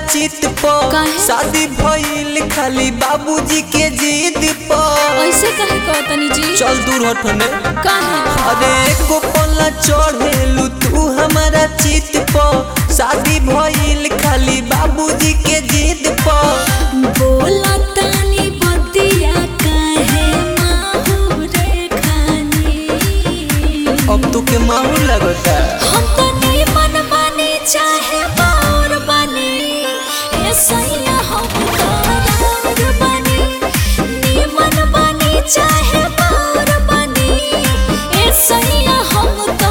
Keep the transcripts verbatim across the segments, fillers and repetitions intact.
चित पर शादी भइल खाली बाबूजी के जिद पर। ऐसे कहे कहतनी जी चल दूर हटने काहे अरे एको पल्ला चढ़ेलू तू हमारा चित पर शादी भइल खाली बाबूजी के जिद पर। बोला तानी बतिया काहे माहू रे खानी अब तो के माहू लगता हम तो नहीं मन बने चाहे बार बने ऐसा ही हम तो बने नहीं मन बने चाहे बार बने ऐसा ही हम तो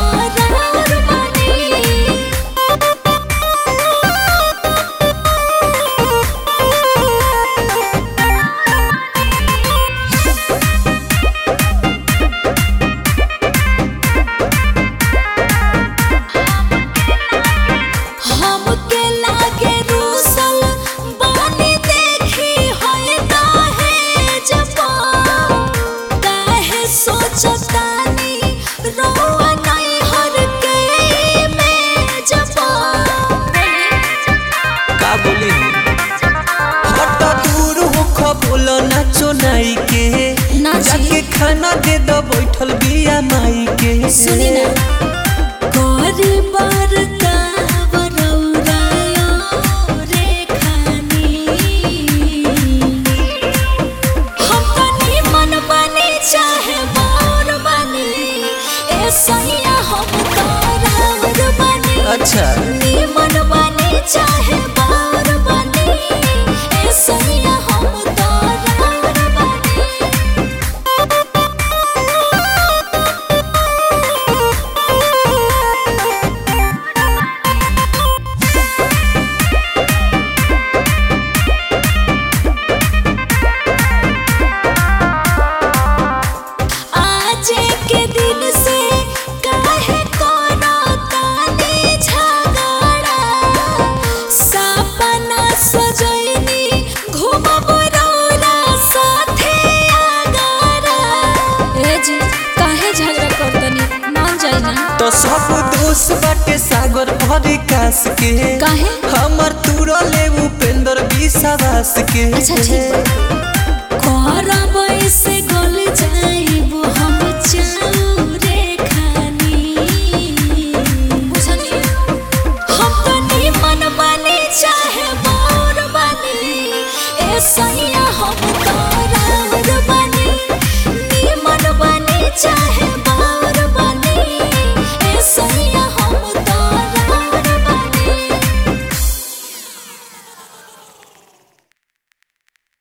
नाई के जाके खाना दे दो बैठल बिया माई के। सुनी ना गोरी बार का बरौरायो रे खानी हम तनी मन बने चाहे बार बने ऐसा ही हम तो बने। अच्छा नी मन बने चाहे बार बने ऐसा ही हम तो के दिन से काहे कोना काने झगड़ा सपना सजैनी घुमब रौला साथे आगरा। ए जी काहे झगड़ा करतनी मान जाई ना तो सब दोस्त बाटे सागर भरी कास के काहे हमर तूरा ले उपेंद्र विश्वास के। अच्छा ठीक करब ऐसे